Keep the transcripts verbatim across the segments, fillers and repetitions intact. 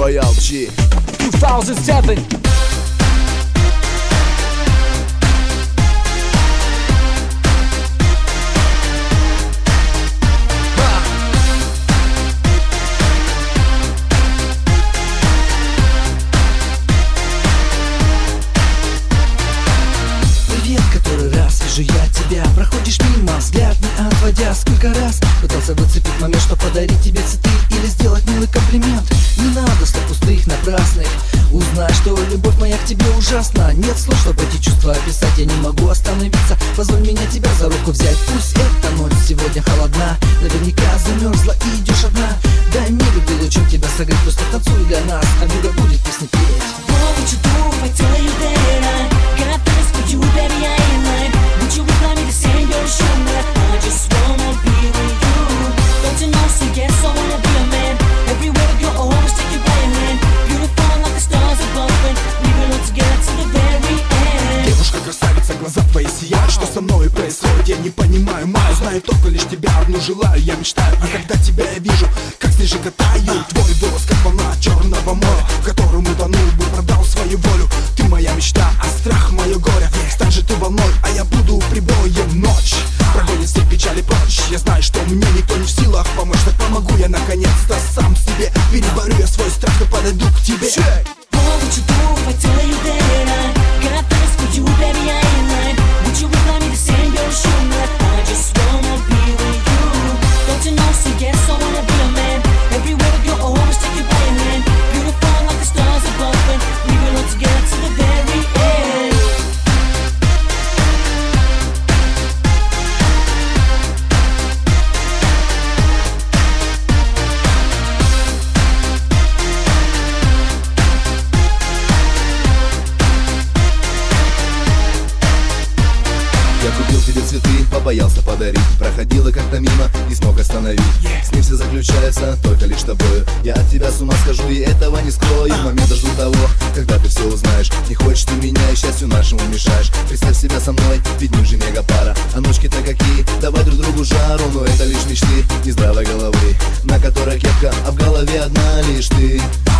Royal G two thousand seven. Вижу я тебя, проходишь мимо, взгляд не отводя. Сколько раз пытался выцепить момент, что подарить тебе цветы или сделать милый комплимент. Не надо слов пустых, напрасных. Узнай, что любовь моя к тебе ужасна. Нет слов, чтобы эти чувства описать. Я не могу остановиться, позволь меня тебя за руку взять. Пусть эта ночь сегодня холодна, наверняка замерзла и идешь одна. Дай мне любви лучом тебя согреть, просто танцуй для нас, а Вига будет песни петь. What would you do if I tell you that I got this for you, baby, I ain't lying. Would you reply me the same, girl, show me that I just wanna be with you. Don't you know, say yes, I wanna be a man. Everywhere we go, always take you by your hand. Beautiful like the stars above and we belong together to the very end. Девушка красавица, глаза твои сияют. Что со мной происходит, я не понимаю, маю. Знаю только лишь тебя одну желаю, я мечтаю. А когда тебя я вижу, как снежинка таю. Твой голос, как волна черного моря, в котором утонул бы, продал свою волю. Ты моя мечта, а страх мое горе. Стань же ты волной, а я буду прибоем. Ночь прогонит все печали прочь. Я знаю, что мне никто не в силах помочь. Так помогу я наконец-то сам себе. Переборю я свой страх и подойду к тебе. What would you do if I tell you that I got this for you, baby, I ain't lying. Would you reply me the same, girl, show me that I just wanna be with you. Don't you know, say yes, I wanna be a man. Everywhere we go, always take you by your hand. Beautiful like the stars above and we belong together to the very end. Я купил тебе цветы, побоялся подарить. Проходила как-то мимо, не смог остановить. С ним все заключается только лишь тобою. Я от тебя с ума схожу и этого не скрою. Момент жду того, когда ты все узнаешь. Не хочешь ты меня и счастью нашему мешаешь. Представь себя со мной, ведь мы же мегапара. А ножки-то какие, давай друг другу жару. Но это лишь мечты, нездравой головы, на которой кепка, а в голове одна лишь ты.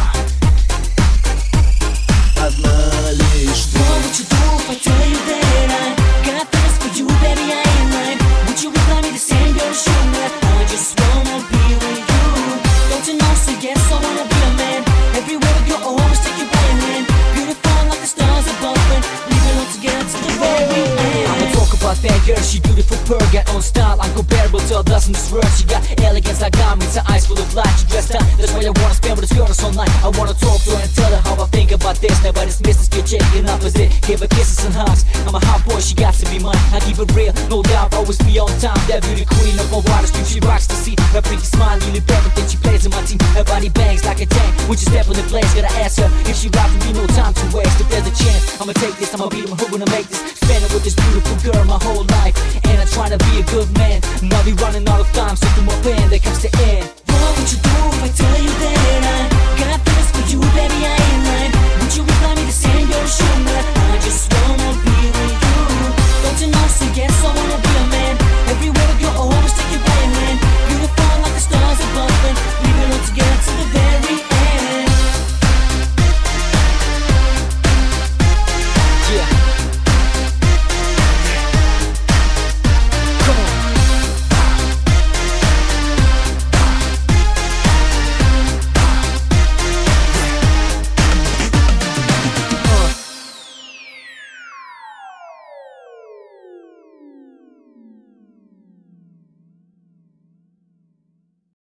Одна лишь ты. What would you do if I tell you that I got this for you, baby, I ain't lying. Would you reply me the same, girl, show me that I just wanna be with you. Don't you know, say yes, I wanna be a man. Everywhere we go, always take you by your hand. Beautiful like the stars above and we belong together to the very end. I'ma talk about that girl, she beautiful pearl. Got on style, uncomparable to a dozen this world. She got elegance like diamonds, her eyes full of light. She dressed up, that's why I wanna spend with this girl all night. I wanna talk to her and tell her how I think about this. Nobody's missed get checking up with it. Give her kisses and hugs. I'm a hot boy, she got to be mine. I keep it real, no doubt, always be on time. That beauty queen of my water stream, she rocks the sea. Her pretty smile, really perfect, then she plays in my team. Her body bangs like a tank. When she step on the place, gotta ask her if she rockin' me, no time to waste. If there's a chance, I'ma take this, I'ma beat him, who gonna make this? Spend it with this beautiful girl my whole life. And I'm trying to be a good man. And I'll be running out of time, so through my pen, there comes the end. What would you do if I tell you that I